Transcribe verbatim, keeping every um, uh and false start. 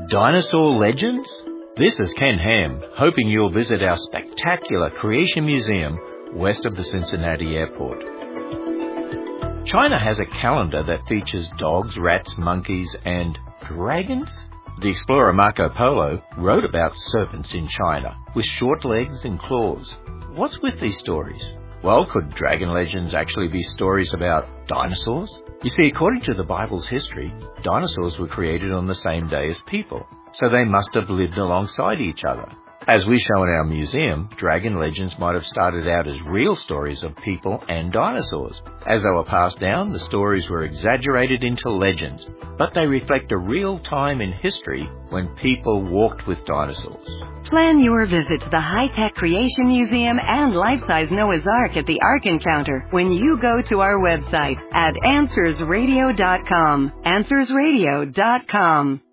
Dinosaur legends? This is Ken Ham, hoping you'll visit our spectacular Creation Museum west of the Cincinnati Airport. China has a calendar that features dogs, rats, monkeys, and dragons? The explorer Marco Polo wrote about serpents in China with short legs and claws. What's with these stories? Well, could dragon legends actually be stories about dinosaurs? You see, according to the Bible's history, dinosaurs were created on the same day as people, so they must have lived alongside each other. As we show in our museum, dragon legends might have started out as real stories of people and dinosaurs. As they were passed down, the stories were exaggerated into legends, but they reflect a real time in history when people walked with dinosaurs. Plan your visit to the high-tech Creation Museum and life-size Noah's Ark at the Ark Encounter when you go to our website at answers radio dot com. answers radio dot com.